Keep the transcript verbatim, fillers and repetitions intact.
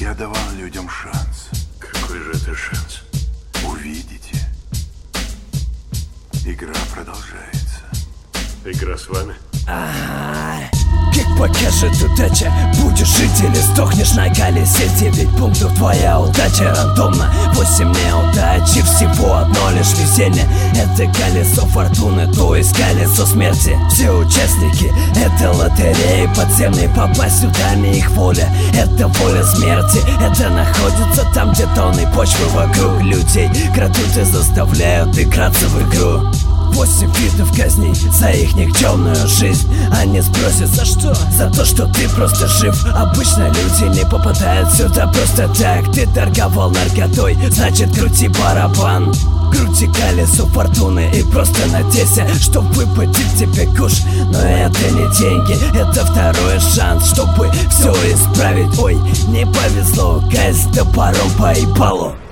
Я давал людям шанс. Какой же это шанс? Увидите. Игра продолжается. Игра с вами? Как покажет удача, будешь жить или сдохнешь на колесе. Девять пунктов твоя удача рандомно, восемь неудачи, всего одно лишь везение. Это колесо фортуны, то есть колесо смерти. Все участники этой лотереи подземной, попасть сюда не их воля. Это воля смерти, это находится там, где тонны почвы вокруг людей. Крадут и заставляют играться в игру. Восемь видов казней за их никчемную жизнь. Они спросят за что? За то, что ты просто жив. Обычно люди не попадают сюда просто так. Ты торговал наркотой, значит крути барабан. Крути колесо фортуны и просто надейся, что выпадет тебе куш. Но это не деньги, это второй шанс, чтобы все исправить. Ой, не повезло, казнь топором по ебалу.